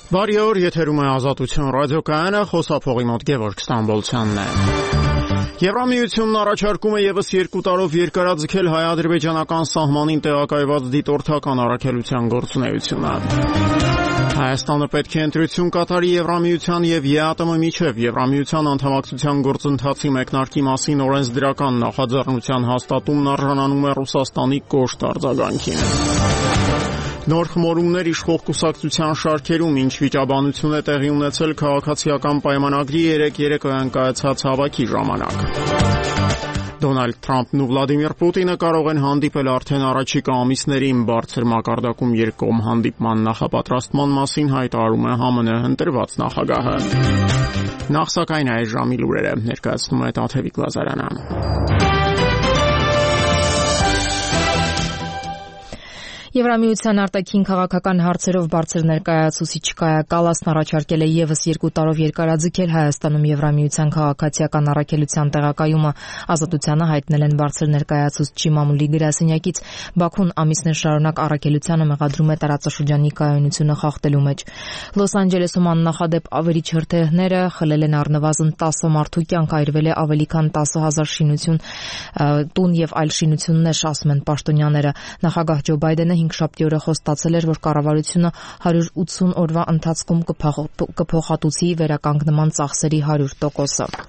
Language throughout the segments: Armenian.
Բարի օր, եթերում է Ազատություն ռադիոկայանը, խոսափողի մոտ Գևորգ Ստամբոլցյանն է։ Եվրամիությունն առաջարկում է ևս 2 տարով երկարաձգել հայ-ադրբեջանական սահմանին տեղակայված դիտորդական առաքելության գործունեությունը։ Հայաստանը պետք է ընտրություն կատարի Եվրամիության եւ ԵԱՏՄ միջև Եվրամիության անդամակցության գործընթացի մեկնարկի մասին օրենսդրական նախաձեռնության հաստատումն արժանանում է Ռուսաստանի կոշտ արձագանքին։ Նոր խմորումներ իշխող կուսակցության շարքերում ինչ վիճաբանություն է տեղի ունեցել քաղաքացիական պայմանագրի 3 երեկոյան կայացած հավաքի ժամանակ։ Դոնալդ Թրամփն ու Վլադիմիր Պուտինը կարող են հանդիպել արդեն առաջիկա ամիսներին բարձր մակարդակում երկկողմ հանդիպման նախապատրաստման մասին հայտարարում է ԱՄՆ ընտրված նախագահը։ Նախ սակայն այս ժամի լուրերը ներկայացնում է Տաթևիկ Լազարյանը։ Եվրամիության արտաքին քաղաքական հարցերով բարձր ներկայացուցիչ Կայա Կալասն առաջարկել է ևս 2 տարով երկարաձգել Հայաստանում Եվրամիության քաղաքացիական առաքելության տեղակայումը։ Ազատությանը հայտնել են բարձր ներկայացուցչի մամուլի գրասենյակից։ Բաքուն ամիսներ շարունակ առաքելությանը մեղադրում է տարածաշրջանի կայունությունը խախտելու մեջ։ Լոս Անջելեսում աննախադեպ ավերիչ հրթիռները խլել են առնվազն 10 մարդու կյանք, այրվել է ավելի քան 10,000 շինություն, տուն եւ այլ շինություններ, ասում են պաշտոնյաները։ Նախագահ Ջո Բայդենը հինգշաբթի օրը խոստացել էր, որ կառավարությունը 180 օրվա ընթացքում կփոխհատուցի վերականգնման ծախսերի 100%-ը։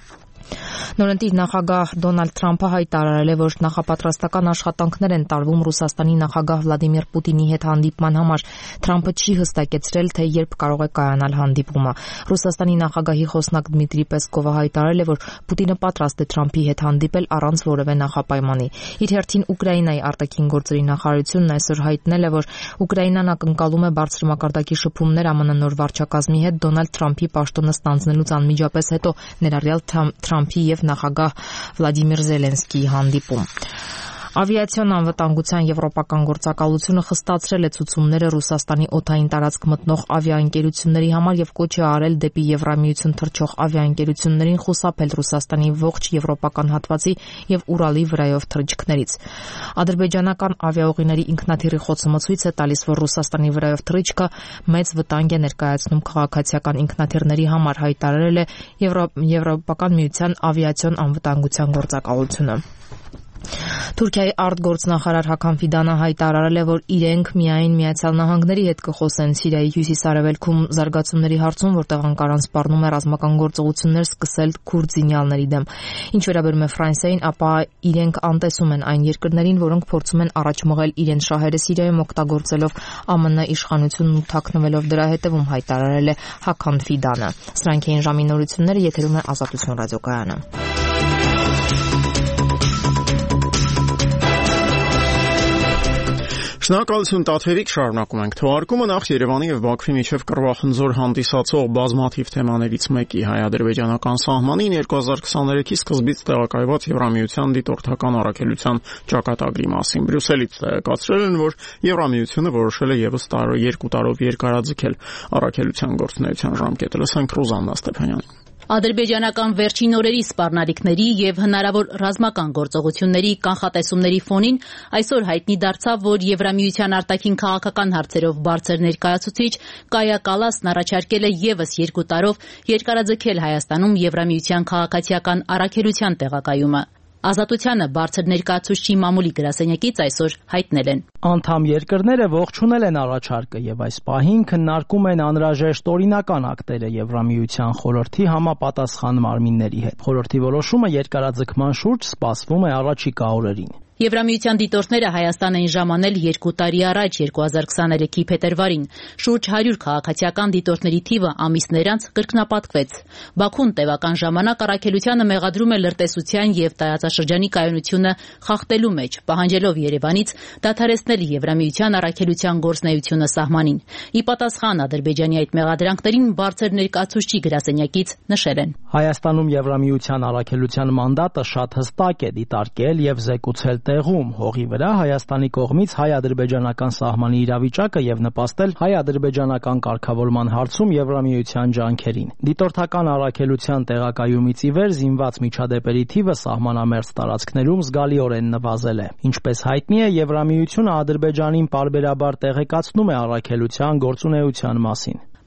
Նորընտիր նախագահ Դոնալդ Թրամփը հայտարարել է, որ նախապատրաստական աշխատանքներ են տարվում Ռուսաստանի նախագահ Վլադիմիր Պուտինի հետ հանդիպման համար։ Թրամփը չի հստակեցրել, թե երբ կարող է կայանալ հանդիպումը։ Ռուսաստանի նախագահի խոսնակ Դմիտրի Պեսկովը հայտարարել է, որ Պուտինը պատրաստ է Թրամփի հետ հանդիպել առանց որևէ նախապայմանի։ Իր հերթին Ուկրաինայի արտաքին գործերի նախարարությունն այսօր հայտնել է, որ Ուկրաինան ակնկալում է բարձր մակարդակի շփումներ ԱՄՆ նոր վարչակազմի հետ Դոնալդ Թրամփի պաշտոնը ստանձնելուց անմիջապես հետո, ներառյալ Թրամփի եւ նախագահ Վլադիմիր Զելենսկիի հանդիպում։ Ավիացիոն անվտանգության եվրոպական գործակալությունը խստացրել է ցուցումները Ռուսաստանի օդային տարածք մտնող ավիաընկերությունների համար եւ կոչ է արել դեպի Եվրամիություն թռչող ավիաընկերություններին խուսափել Ռուսաստանի ողջ եվրոպական հատվածի եւ Ուրալի վրայով թռիչքներից։ Ադրբեջանական ավիաուղիների ինքնաթիռի խոցումը ցույց է տալիս, որ Ռուսաստանի վրայով թռիչքը մեծ վտանգ է ներկայացնում քաղաքացիական ինքնաթիռների համար, հայտարարել է Եվրոպական միության ավիացիոն անվտանգության գործակալությունը։ Թուրքիայի արտգործնախարար Հական Ֆիդանը հայտարարել է, որ իրենք միայն Միացյալ Նահանգների հետ կխոսեն Սիրիայի հյուսիս-արևելքում զարգացումների հարցում, որտեղ Անկարան սպառնում է ռազմական գործողություններ սկսել քուրդ զինյալների դեմ։ Ինչ վերաբերում է Ֆրանսիային, ապա իրենք անտեսում են այն երկրներին, որոնք փորձում են առաջ մղել իրենց շահերը Սիրիայում օգտագործելով ԱՄՆ իշխանությունն ու թաքնվելով դրա հետևում, հայտարարել է Հական Ֆիդանը։ Սրանք էին ժամի նորությունները, եթերում է Ազատություն ռադիոկայանը։ Շնորհակալություն Տաթևիկ, շարունակում ենք թողարկումը նախ Երևանի եւ Բաքվի միջև կռվախնձոր հանդիսացող բազմաթիվ թեմաներից մեկի հայ-ադրբեջանական սահմանին 2023-ի սկզբից տեղակայված Եվրամիության դիտորդական առաքելության ճակատագրի մասին։ Բրյուսելից տեղեկացրել են, որ Եվրամիությունը որոշել է եւս 2 տարով երկարաձգել առաքելության գործունեության ժամկետը։ Լսենք Ռուզաննա Ստեփանյանին։ Ադրբեջանական վերջին օրերի սպառնալիքների եւ հնարավոր ռազմական գործողությունների կանխատեսումների ֆոնին այսօր հայտնի դարձավ, որ Եվրամիության արտաքին քաղաքական հարցերով բարձր ներկայացուցիչ Կայա Կալասն առաջարկել է եւս 2 տարով երկարաձգել Հայաստանում Եվրամիության քաղաքացիական առաքելության տեղակայումը։ Ազատությանը բարձր ներկայացուցչի մամուլի գրասենյակից այսօր հայտնել են. Անդամ երկրները ողջունել են առաջարկը եւ այս պահին քննարկում են անհրաժեշտ օրինական ակտերը Եվրամիության խորհրդի համապատասխան մարմինների հետ։ Խորհրդի որոշումը երկարաձգման շուրջ սպասվում է առաջիկա օրերին։ Եվրամիության դիտորդները Հայաստան էին ժամանել 2 տարի առաջ 2023-ի փետրվարին։ Շուրջ 100 քաղաքացիական դիտորդների թիվը ամիսներ անց կրկնապատկվեց։ Բաքուն տևական ժամանակ առաքելությանը մեղադրում է լրտեսության եւ տարածաշրջանի կայունությունը խախտելու մեջ, պահանջելով Երևանից դադարեցնել Եվրամիության առաքելության գործունեությունը սահմանին։ Ի պատասխան Ադրբեջանի այդ մեղադրանքներին բարձր ներկայացուցչի գրասենյակից նշել են. Հայաստանում Եվրամիության առաքելության մանդատը շատ հստակ է՝ դիտարկել եւ զեկուցել տեղում հողի վրա Հայաստանի կողմից հայ-ադրբեջանական սահմանի իրավիճակը եւ նպաստել հայ-ադրբեջանական կարգավորման հարցում Եվրամիության ջանքերին։ Դիտորդական առաքելության տեղակայումից ի վեր զինված միջադեպերի թիվը սահմանամերձ տարածքներում զգալիորեն նվազել է։ Ինչպես հայտնի է, Եվրամիությունը Ադրբեջանին պարբերաբար տեղեկացնում է առաքելության գործունեության մասին։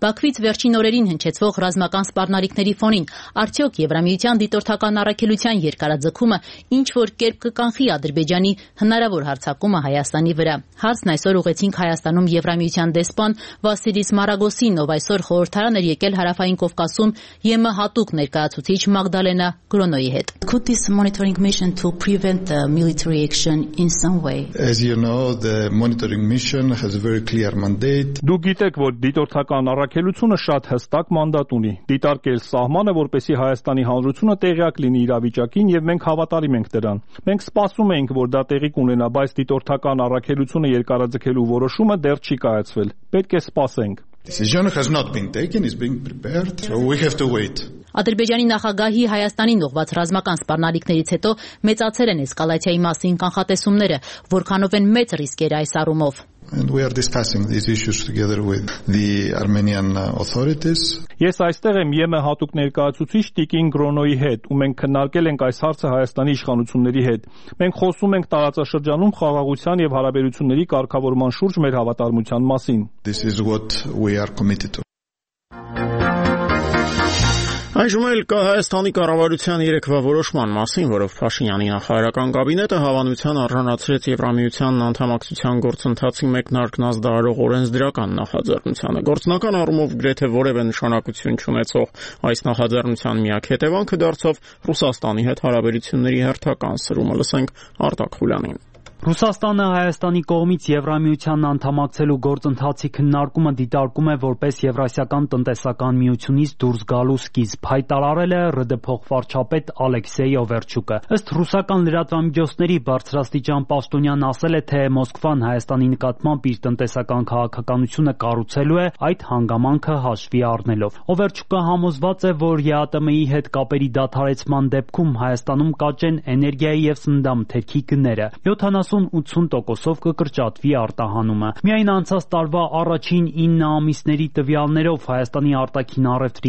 Բաքվից վերջին օրերին հնչեցվող ռազմական սպառնալիքների ֆոնին արդյոք Եվրամիության դիտորդական առաքելության երկարաձգումը ինչ-որ կերպ կկանխի Ադրբեջանի հնարավոր հարձակումը Հայաստանի վրա։ Հարցն այսօր ուղեցինք Հայաստանում Եվրամիության դեսպան Վասիլիս Մարագոսին, ով այսօր խորհրդարան էր եկել Հարավային Կովկասում ԵՄ հատուկ ներկայացուցիչ Մագդալենա Գրոնոյի հետ։ Could this monitoring mission to prevent the military action in some way? As you know, the monitoring mission has a very clear mandate. Դուք գիտեք, որ դիտորդական առաքելությունը շատ հստակ մանդատ ունի՝ դիտարկել սահմանը, որպեսզի Հայաստանի հանրությունը տեղյակ լինի իրավիճակին, եւ մենք հավատարիմ ենք դրան։ Մենք սպասում էինք, որ դա տեղի կունենա, բայց դիտորդական առաքելությունը երկարաձգելու որոշումը դեռ չի կայացվել։ Պետք է սպասենք։ Decision has not been taken, is being prepared, so we have to wait. Ադրբեջանի նախագահի Հայաստանին ուղղված ռազմական սպառնալիքներից հետո մեծացել են էսկալացիայի մասին կանխատեսումները, որքանով են մեծ ռիսկերը այս առումով։ And we are discussing these issues together with the Armenian authorities. Ես այստեղ եմ ԵՄ հատուկ ներկայացուցիչ Տիկին Գրոնոյի հետ, ու մենք քննարկել ենք այս հարցը Հայաստանի իշխանությունների հետ։ Մենք խոսում ենք տարածաշրջանում խաղաղության եւ հարաբերությունների կարգավորման շուրջ մեր հավատարմության մասին։ This is what we are committed to. Այժմ էլ կա Հայաստանի կառավարության երեկվա որոշման մասին, որով Փաշինյանի նախարարական կաբինետը հավանության արժանացրեց Եվրամիությանն անդամակցության գործընթացի մեկնարկն ազդարարող օրենսդրական նախաձեռնությանը։ Գործնական առումով գրեթե որևէ նշանակություն չունեցող այս նախաձեռնության միակ հետևանքը դարձավ Ռուսաստանի հետ հարաբերությունների հերթական սրումը։ Լսենք Արտակ Խուլյանին։ Ռուսաստանը Հայաստանի կողմից Եվրամիությանն անդամակցելու գործընթացի քննարկումը դիտարկում է որպես Եվրասիական տնտեսական միությունից դուրս գալու սկիզբ, հայտարարել է ՌԴ փոխվարչապետ Ալեքսեյ Օվերչուկը։ Ըստ ռուսական լրատվամիջոցների բարձրաստիճան պաշտոնյան ասել է, թե Մոսկվան Հայաստանի նկատմամբ իր տնտեսական քաղաքականությունը կառուցելու է այդ հանգամանքը հաշվի առնելով։ Օվերչուկը համոզված է, որ ԵԱՏՄ-ի հետ կապերի դադարեցման դեպքում Հայաստանում կաճեն էներգիայի եւ սննդամթերքի գները։ 70-80%-ով կկրճատվի արտահանումը։ Միայն անցած տարվա առաջին 9 ամիսների տվյալներով Հայաստանի արտաքին առևտրի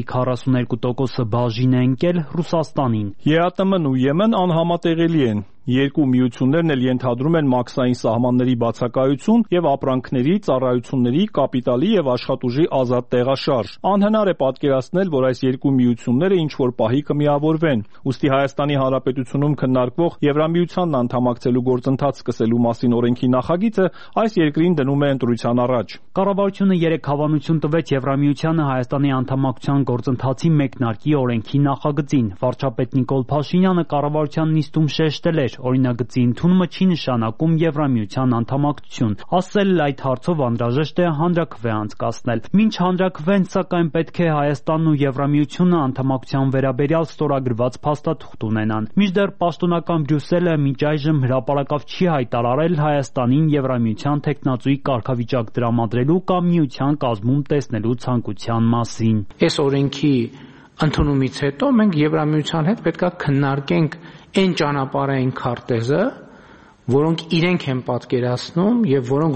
42%-ը բաժին է ընկել Ռուսաստանին։ ԵԱՏՄ-ն ու ԵՄ-ն անհամատեղելի են։ Երկու միություններն էլ ենթադրում են մաքսային սահմանների բացակայություն եւ ապրանքների, ծառայությունների, կապիտալի եւ աշխատուժի ազատ տեղաշարժ։ Անհնար է պատկերացնել, որ այս երկու միությունները ինչ-որ պահի կմիավորվեն։ Ուստի Հայաստանի Հանրապետությունում քննարկվող Եվրամիությանն անդամակցելու գործընթաց սկսելու մասին օրենքի նախագիծը այս երկրին դնում է ընտրության առաջ։ Կառավարությունը 3 հավանություն տվեց Եվրամիությանը Հայաստանի անդամակցության գործընթացի մեկնարկի օրենքի նախագծին։ Վարչապետ Նիկոլ Փաշինյանը կառավարության նիստում շեշտել էր, օրինագծի ընդունումը չի նշանակում Եվրամիության անդամակցություն։ Ասել այդ հարցով անհրաժեշտ է հանրաքվե անցկացնել։ Մինչ հանրաքվեն, սակայն պետք է Հայաստանն ու Եվրամիությունը անդամակցության վերաբերյալ ստորագրված փաստաթուղթ ունենան։ Մինչդեռ պաշտոնական Բրյուսելը մինչ այժմ հրապարակավ չի հայտարարել Հայաստանին Եվրամիության տեխնացուի կարգավիճակ տրամադրելու կամ միության կազմում տեսնելու ցանկության մասին։ Այս օրենքի ընդունումից հետո մենք Եվրամիության հետ պետք է քննարկենք այն ճանապարհային քարտեզը, որոնք իրենք են պատկերացնում եւ որը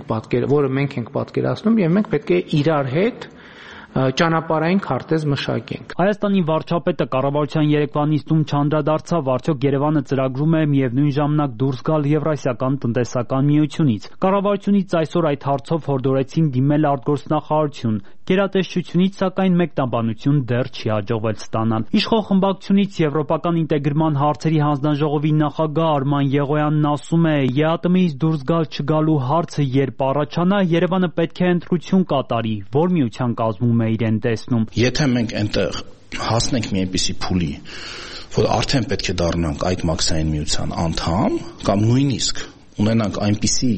մենք ենք պատկերացնում եւ մենք պետք է իրար հետ ճանապարհային քարտեզ մշակենք։ Հայաստանի վարչապետը կառավարության երեկվա նիստում չանդրադարձավ, արդյոք Երևանը ծրագրում է միևնույն ժամանակ դուրս գալ Եվրասիական տնտեսական միությունից։ Կառավարությունից այսօր այդ հարցով հորդորեցին դիմել արտգործնախարարություն։ Գերատեսչությունից սակայն մեկնաբանություն դեռ չի հաջողվել ստանալ։ Իշխող խմբակցությունից Եվրոպական ինտեգրման հարցերի հանձնաժողովի նախագահ Արման Եղոյանն ասում է, ԵԱՏՄ-ից դուրս գալ-չգալու հարցը երբ առաջանա, Երևանը պետք է ընտրություն կատարի, որ միության կազմում է իրեն տեսնում։ Եթե մենք այնտեղ հասնենք մի այնպիսի փուլի, որ արդեն պետք է դառնանք այդ մաքսային միության անդամ, կամ նույնիսկ ունենանք այնպիսի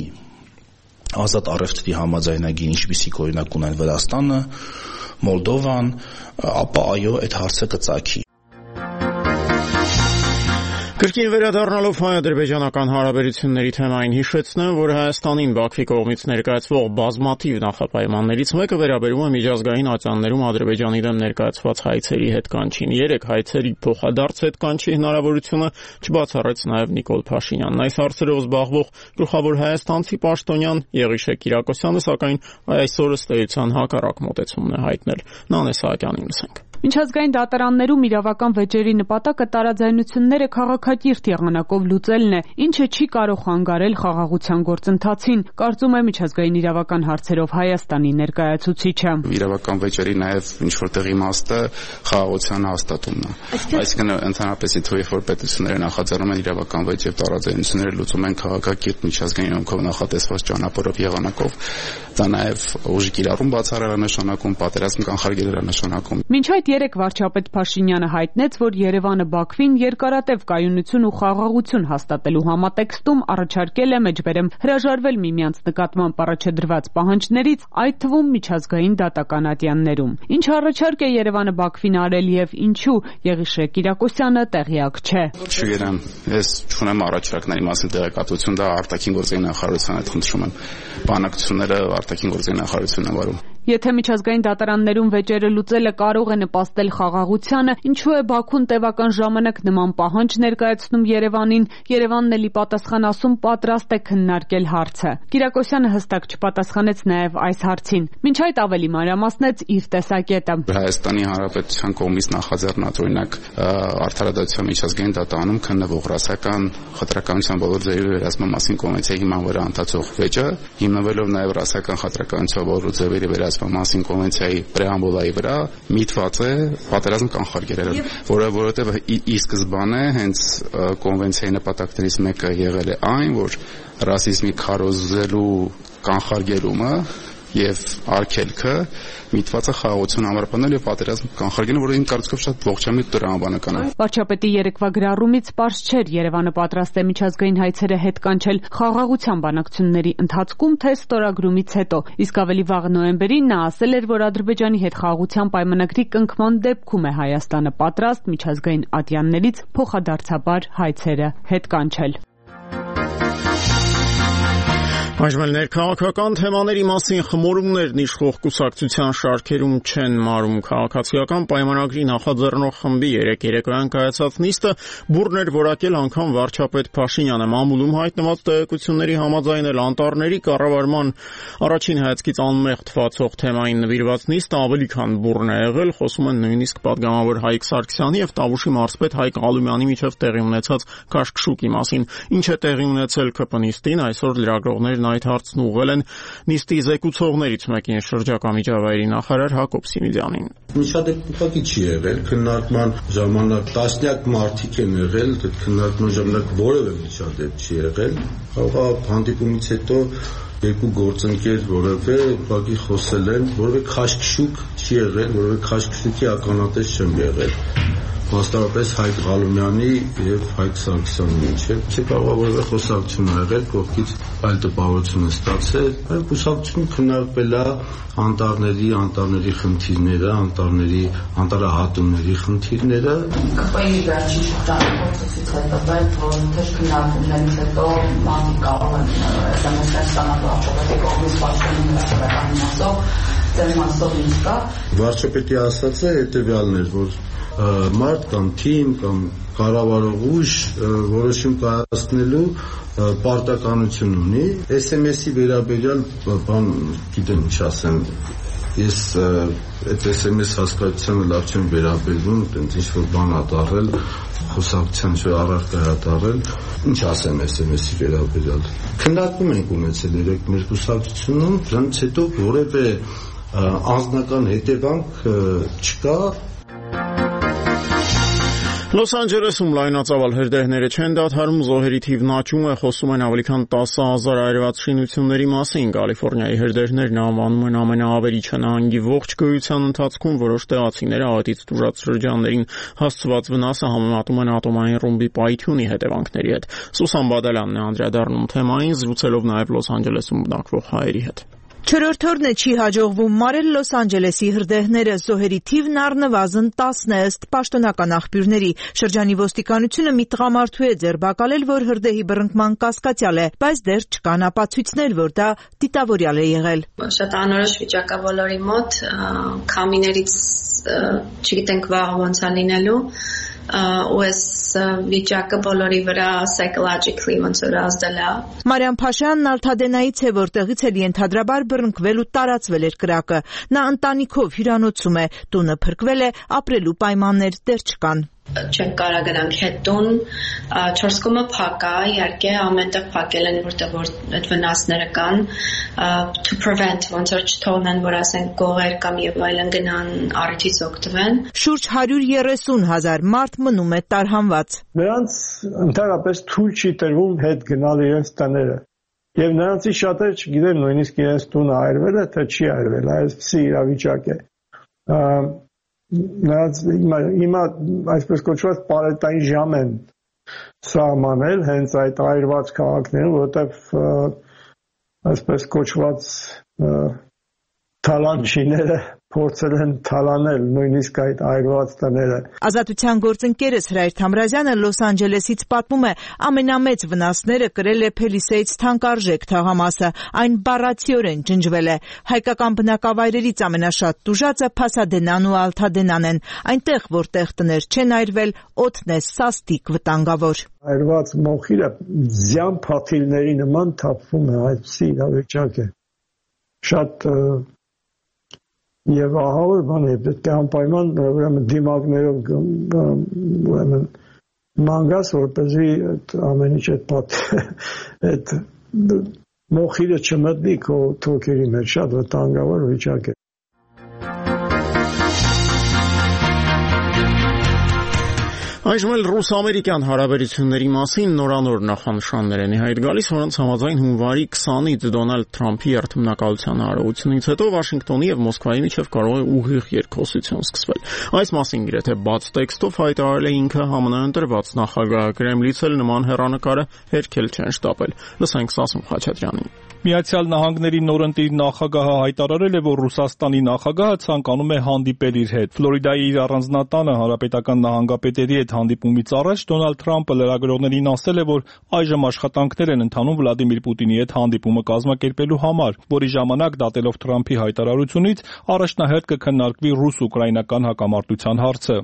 ազատ առևտրի համաձայնագիր, ինչպիսիք օրինակ ունեն Վրաստանը, Մոլդովան, ապա այո, այդ հարցը կծագի։ Կրկին վերադառնալով հայ-ադրբեջանական հարաբերությունների թեմային հիշեցնեմ, որ Հայաստանին Բաքվի կողմից ներկայացվող բազմաթիվ նախապայմաններից մեկը վերաբերում է միջազգային ատյաններում Ադրբեջանի դեմ ներկայացված հայցերի հետ կանչին։ 3 հայցերի փոխադարձ հետ կանչի հնարավորությունը չբացառեց նաև Նիկոլ Փաշինյանն։ Այս հարցերով զբաղվող գլխավոր հայաստանցի պաշտոնյան Եղիշե Կիրակոսյանը, սակայն այսօր ըստ էության հակառակ մոտեցումն է հայտնել։ Նանե Սահակյանին լսենք։ Միջազգային դատարաններում իրավական վեճերի նպատակը տարաձայնությունները քաղաքակիրթ եղանակով լուծելն է, ինչը չի կարող խանգարել խաղաղության գործընթացին, կարծում է միջազգային իրավական հարցերով Հայաստանի ներկայացուցիչը։ Իրավական վեճերի նաև ինչ-որտեղ իմաստը խաղաղության հաստատումն է։ Այսինքն ընդհանրապես թույլ որ պետությունները նախաձեռնում են իրավական վեճ եւ տարաձայնությունները լուծում են քաղաքակիրթ միջազգային իրավունքով նախատեսված ճանապարհով եղանակով, դա նաև ուժի կիրառում բացառել նշանակում, պատերազմ կանխարգելել նշանակում։ Մինչ այդ երեք վարչապետ Փաշինյանը հայտնեց, որ Երևանը Բաքվին երկարատև կայունություն ու խաղաղություն հաստատելու համատեքստում առաջարկել է մեջբերեմ հրաժարվել միմյանց նկատմամբ առաջադրված պահանջներից, այդ թվում միջազգային դատական ատյաններում։ Ինչ առաջարկ է Երևանը Բաքվին արել եւ ինչու, Եղիշե Կիրակոսյանը տեղյակ չէ։ Չգիտեմ, ես չունեմ առաջարկների մասին տեղեկատվություն, դա արտաքին գործերի նախարարության հետ խնդրում եմ։ Բանակցությունները արտաքին գործերի նախարարությունն է վարում։ Եթե միջազգային դատարաններում վեճերը լուծելը կարող է նպաստել խաղաղությանը, ինչու է Բաքուն տևական ժամանակ նման պահանջ ներկայացնում Երևանին, Երևանն էլի պատասխան ասում պատրաստ է քննարկել հարցը։ Կիրակոսյանը հստակ չպատասխանեց նաև այս հարցին։ Մինչ այդ ավելի մանրամասնեց իր տեսակետը։ Հայաստանի Հանրապետության կողմից նախաձեռնած օրինակ Արդարադատության միջազգային դատարանում քննվող ռասական խտրականության բոլոր ձևերի վերահսկման մասին կոնվենցիայի հիման վրա ընթացող վեճը, հիմնվելով նաև ռասական խտրականության բոլոր ձևերի վերահսկման մասին կոնվենցիայի պրեամբուլայի վրա միտված է պատերազմ կանխարգելել, որովհետև ի սկզբանե հենց կոնվենցիայի նպատակներից մեկը եղել է այն, որ ռասիզմի քարոզելու կանխարգելումը եւ արգելքը միտված է խաղաղություն ամրապնդել եւ պատերազմ կանխարգելել, որը իմ կարծիքով շատ ողջամիտ տրամաբանական է։ Վարչապետի երեկվա գրառումից պարզ չէր Երևանը պատրաստ է միջազգային հայցերը հետ կանչել խաղաղության բանակցությունների ընթացքում, թե ստորագրումից հետո։ Իսկ ավելի վաղ նոյեմբերին նա ասել էր, որ Ադրբեջանի հետ խաղաղության պայմանագրի կնքման դեպքում է Հայաստանը պատրաստ միջազգային ատյաններից փոխադարձաբար հայցերը հետ կանչել։ Այժմ ներքաղաքական թեմաների մասին խմորումներն իշխող կուսակցության շարքերում չեն մարում։ Քաղաքացիական պայմանագրի նախաձեռնող խմբի երեկոյան կայացած նիստը բուռն էր որակել անգամ վարչապետ Փաշինյանը։ Մամուլում հայտնված տեղեկությունների համաձայն էլ անտառների կառավարման առաջին հայացքից անմեղ թվացող թեմային նվիրված նիստը ավելի քան բուռն է եղել։ Խոսում են նույնիսկ պատգամավոր Հայկ Սարգսյանի եւ Տավուշի մարզպետ Հայկ Ալումյանի միջև տեղի ունեցած քաշքշուկի մասին։ Ինչ է տեղի ունեցել ԿՊ նիստին, այսօր լրագրողներն այդ հարցն ուղղել են նիստի զեկուցողներից մեկին, շրջակա միջավայրի նախարար Հակոբ Սիմիդյանին։ Միջադեպ ուղղակի չի եղել, քննարկման ժամանակ տասնյակ մարդիկ են եղել, այդ քննարկման ժամանակ որևէ միջադեպ չի եղել։ Հանդիպումից հետո երկու գործընկեր որևէ ուղղակի խոսել են, որևէ քաշքշուկ չի եղել, որևէ քաշքշուկի ականատես չեմ եղել։ Մասնավորապես Հայկ Ղալումյանի եւ Հայկ Սարգսյանի միջեւ չի կարող որևէ խոսակցություն եղել, կողքից այլ տպավորություն է ստացել։ Այդ կուսակցություն քննարկվել է անտառների խնդիրները, անտառահատումների խնդիրները։ ԿՊ-ի վերջին շրջանի փորձից հետո թեժ քննարկումներից հետո մարդիկ կարող են SMS-ներ ստանալ վարչապետի կողմից պաշտպանում հրապարակային մասով, դեր մասով ինչ կա։ Վարչապետի ասածը հետեւյալն էր, որ մարդ կամ թիմ կամ կառավարող ուժ որոշում կայացնելու պարտականություն ունի։ SMS-ի վերաբերյալ բան գիտեմ ինչ ասեմ, ես այդ SMS հասկացությանը լավ չեմ վերաբերվում, այտենց ինչ-որ բան ադառել, խոսակցության առարկա ադառել, ինչ ասեմ SMS-ի վերաբերյալ։ Քննարկում ենք ունեցել երեք մեր կուսակցությունում, դրանից հետո որևէ անձնական հետևանք չկա։ Լոս Անջելեսում լայնածավալ հրդեհները չեն դադարում, զոհերի թիվն աճում է, խոսում են ավելի քան 10,000 այրված շինությունների մասին։ Կալիֆոռնիայի հրդեհներն անվանում են ամենաավերիչը նահանգի ողջ գոյության ընթացքում, որոշ տեղացիներ աղետից տուժած շրջաններին հասցված վնասը համեմատում են ատոմային ռումբի պայթյունի հետևանքների հետ։ Սուսան Բադալյանն է անդրադառնում թեմային, զրուցելով նաև Լոս Անջելեսում բնակվող հայերի հետ։ Չորրորդ օրն է չի հաջողվում մարել Լոս Անջելեսի հրդեհները, զոհերի թիվն առնվազն 10 է ըստ պաշտոնական աղբյուրների։ Շրջանի ոստիկանությունը մի տղամարդու է ձերբակալել, որ հրդեհի բռնկման կասկածյալ է, բայց դեռ չկան ապացույցներ, որ դա դիտավորյալ է եղել։ Շատ անորոշ վիճակ է բոլորի մոտ, քամիներից չգիտենք վաղ ոնց է լինելու, ու այս վիճակը բոլորի վրա psychologically ոնց որ ազդել է։ Մարիամ Փաշյանն Ալթադենայից է, որտեղից էլ ենթադրաբար բռնկվել ու տարածվել էր կրակը։ Նա ընտանիքով հյուրանոցում է, տունը փրկվել է, ապրելու պայմաններ դեռ չկան։ Չենք կարա գնանք հետ տուն, 4 կողմը փակ է, իհարկե ամենտեղ փակել են, որտեղ որ այդ վնասները կան, to prevent, ոնց որ չթողնեն, որ ասենք գողեր կամ եւ այլն գնան առիթից օգտվեն։ Շուրջ 130,000 մարդ մնում է տարհանված։ Նրանց ընդհանրապես թույլ չի տրվում հետ գնալ իրենց տները։ Եվ նրանցից շատերը չգիտեն նույնիսկ իրենց տունը այրվել է, թե չի այրվել, այսպիսի իրավիճակ է։ Նրանց հիմա այսպես կոչված պարետային ժամ են սահմանել հենց այդ այրված քաղաքներում, որովհետև այսպես կոչված թալանչիները փորձել են թալանել նույնիսկ այդ այրված տները։ Ազատության գործընկերս Հրայր Թամրազյանը Լոս Անջելեսից պատմում է, ամենամեծ վնասները կրել է Փելիսեյց թանկարժեք թաղամասը, այն բառացիորեն ջնջվել է։ Հայկական բնակավայրերից ամենաշատ տուժածը Փասադենան ու Ալթադենան են, այնտեղ որտեղ տներ չեն այրվել, օդն է սաստիկ վտանգավոր։ Այրված մոխիրը ձյան փաթիլների նման թափվում է, այսպիսի իրավիճակ է։ Շատ Եվ ահավոր բան է, պետք է անպայման ուրեմն դիմակներով ուրեմն մանգաս, որպեսզի ամեն ինչ այդ մոխիրը չմտնի քո թոքերի մեջ, շատ վտանգավոր վիճակ է։ Այժմ էլ ռուս-ամերիկյան հարաբերությունների մասին նորանոր նախանշաններ են իհայտ գալիս, որոնց համաձայն հունվարի 20-ից Դոնալդ Թրամփի երթմնակալության արարողությունից հետո Վաշինգտոնի եւ Մոսկվայի միջև կարող է ուղիղ երկխոսություն սկսվել։ Այս մասին գրեթե բաց տեքստով հայտարարել է ինքը ԱՄՆ ընտրված նախագահը, Կրեմլից էլ նման հեռանկարը հերքել չեն շտապել։ Լսենք Սասուն Խաչատրյանին։ Միացյալ Նահանգների նորընտիր նախագահը հայտարարել է, որ Ռուսաստանի նախագահը ցանկանում է հանդիպել իր հետ։ Ֆլորիդայի իր առանձնատանը հանրապետական նահանգապետերի հետ հանդիպումից առաջ Դոնալդ Թրամփը լրագրողներին ասել է, որ այժմ աշխատանքներ են ընթանում Վլադիմիր Պուտինի հետ հանդիպումը կազմակերպելու համար, որի ժամանակ դատելով Թրամփի հայտարարությունից առաջնահերթ կքննարկվի ռուս-ուկրաինական հակամարտության հարցը։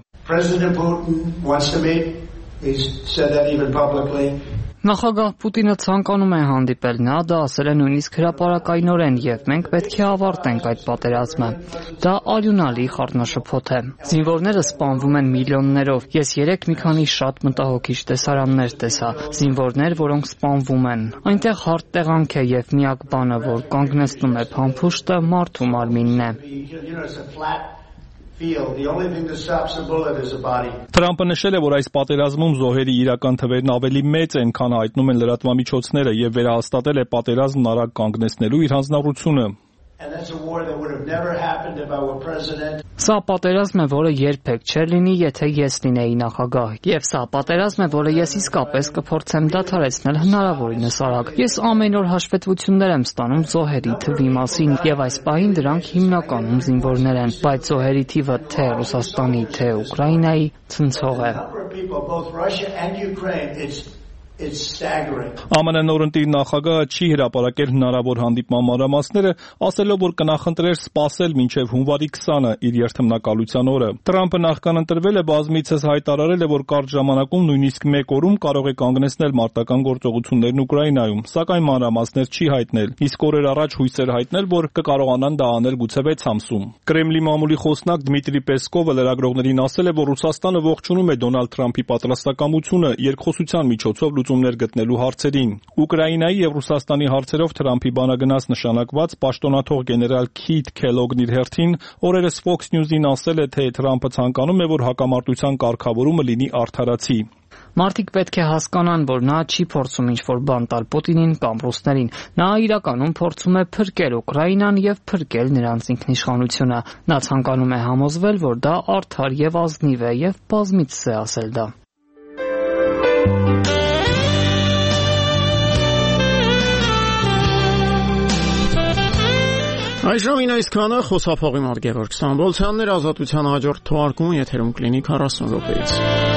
Նախագահ Պուտինը ցանկանում է հանդիպել, նա դա ասել է նույնիսկ հրապարակայնորեն, եւ մենք պետք է ավարտենք այդ պատերազմը։ Դա արյունալի խառնաշփոթ է։ Զինվորները սպանվում են միլիոններով։ Ես երեք մի քանի շատ մտահոգիչ տեսարաններ տեսա։ Զինվորներ, որոնք սպանվում են։ Այնտեղ հարթ տեղանք է եւ միակ բանը, որ կանգնեցնում է փամփուշտը, մարդու մարմինն է։ Թրամփը նշել է, որ այս պատերազմում զոհերի իրական թվերն ավելի մեծ են, քան հայտնում են լրատվամիջոցները, եւ վերահաստատել է պատերազմն արագ կանգնեցնելու իր հանձնառությունը։ Սա պատերազմ է, որը երբեք չէր լինի, եթե ես լինեի նախագահ, եւ սա պատերազմ է, որը ես իսկապես կփորձեմ դադարեցնել հնարավորինս արագ։ Ես ամեն օր հաշվետվություններ եմ ստանում զոհերի թվի մասին, եւ այս պահին դրանք հիմնականում զինվորներ են, բայց զոհերի թիվը թե Ռուսաստանի, թե Ուկրաինայի ցնցող է։ ԱՄՆ նորընտիր նախագահը չի հրապարակել հնարավոր հանդիպման մանրամասները, ասելով, որ կնախընտրեր սպասել մինչև հունվարի 20-ը իր երթմնակալության օրը։ Թրամփը նախքան ընտրվել է, բազմիցս հայտարարել է, որ կարճ ժամանակում նույնիսկ 1 օրում կարող է կանգնեցնել մարտական գործողություններն Ուկրաինայում, սակայն մանրամասներ չի հայտնել։ Իսկ օրեր առաջ հույսեր հայտնել, որ կկարողանան դա անել գուցե 6 ամսում։ Կրեմլի մամուլի խոսնակ Դմիտրի Պեսկովը լրագրողներին ասել է, որ Ռուսաստանը ողջունում է Դոնալդ Թրամփի պատրաստակամությունը երկխոսության միջոցով լուծումներ գտնելու հարցերին։ Ուկրաինայի եւ Ռուսաստանի հարցերով Թրամփի բանագնաց նշանակված պաշտոնաթող գեներալ Քիթ Քելոգն իր հերթին օրերս Fox News-ին ասել է, թե Թրամփը ցանկանում է, որ հակամարտության կարգավորումը լինի արդարացի։ Մարդիկ պետք է հասկանան, որ նա չի փորձում ինչ-որ բան տալ Պուտինին կամ ռուսներին։ Նա իրականում փորձում է փրկել Ուկրաինան եւ փրկել նրանց ինքնիշխանությունը։ Նա ցանկանում է համոզվել, որ դա արդար եւ ազնիվ է եւ բազմիցս է ասել դա։ Այժմին այսքանը խոսափողի մոտ Գևորգ Ստամբոլցյանն էր, Ազատության հաջորդ թողարկումը եթերում կլինի 40 րոպեից։